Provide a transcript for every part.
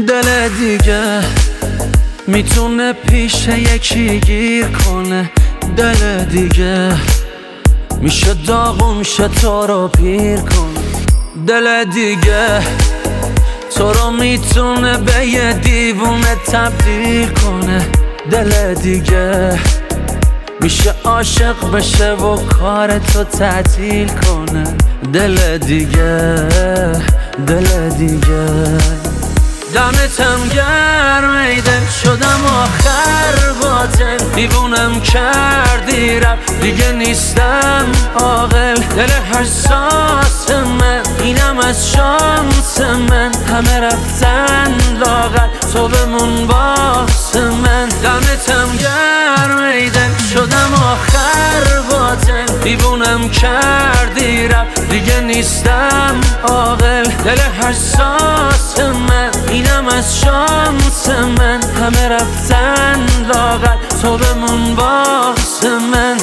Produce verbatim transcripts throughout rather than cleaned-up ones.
دل دیگه میتونه پیش یکی گیر کنه، دل دیگه میشه داغون شه تو رو پیر کنه، دل دیگه تو رو میتونه به یه دیوونه تبدیل کنه، دل دیگه میشه عاشق بشه و کار تو تعطیل کنه، دل دیگه دل دیگه دمتم گرم ای دل شدم آخر باطل، دیوونم کردی رفت دیگه نیستم عاقل، دل حساس من اینم از شانس من، همه رفتن لاغر تو بمون باس من، دمتم گرم ای دل شدم آخر باطل، دیوونم کردی رفت دیگه نیستم عاقل، دل حساس من اینم از شانس من، همه رفتن لاغر تو بمون باس من.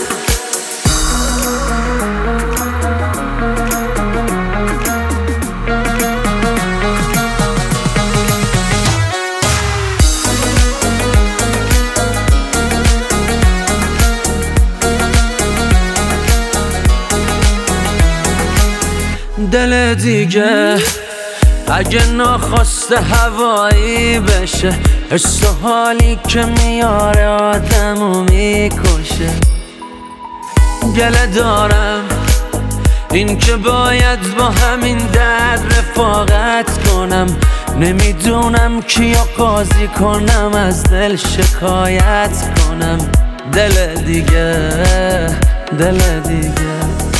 دل دیگه اگه ناخواسته هوایی بشه، حس و حالی که میاره آدمو میکشه، گله دارم این که باید با همین درد رفاقت کنم، نمیدونم کیو قاضی کنم از دل شکایت کنم، دل دیگه دل دیگه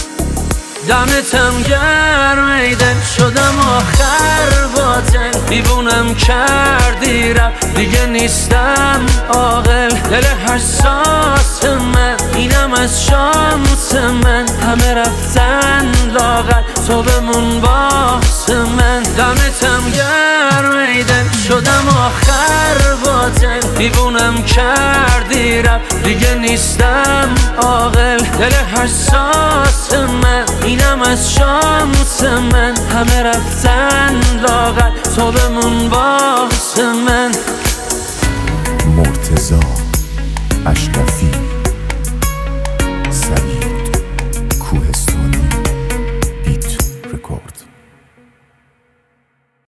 دمتم گرم ای دل شدم آخر باطل، دیوونم کردی رفت دیگه نیستم عاقل، دل حساس من اینم از شانس من، همه رفتن لاغر تو بمون باس من، دمتم گرم ای دل شدم آخر باطل، دیوونم کردی رفت دیگه نیستم عاقل، دل حساس من اینم از شانس من، همه رفتن لاغر تو بمون باس من. مرتضی اشرفی